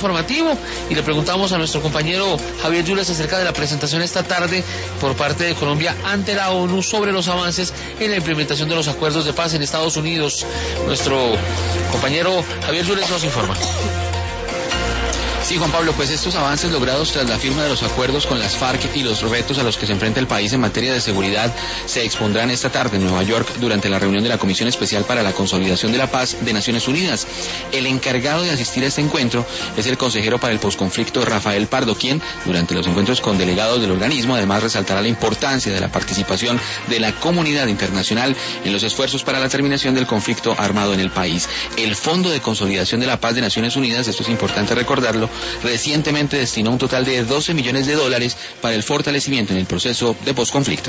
informativo y le preguntamos a nuestro compañero Javier Yules acerca de la presentación esta tarde por parte de Colombia ante la ONU sobre los avances en la implementación de los acuerdos de paz en Estados Unidos. Nuestro compañero Javier Yules nos informa. Sí, Juan Pablo, pues estos avances logrados tras la firma de los acuerdos con las FARC y los retos a los que se enfrenta el país en materia de seguridad se expondrán esta tarde en Nueva York durante la reunión de la Comisión Especial para la Consolidación de la Paz de Naciones Unidas. El encargado de asistir a este encuentro es el consejero para el posconflicto Rafael Pardo, quien durante los encuentros con delegados del organismo además resaltará la importancia de la participación de la comunidad internacional en los esfuerzos para la terminación del conflicto armado en el país. El Fondo de Consolidación de la Paz de Naciones Unidas, esto es importante recordarlo, recientemente destinó un total de $12 millones para el fortalecimiento en el proceso de posconflicto.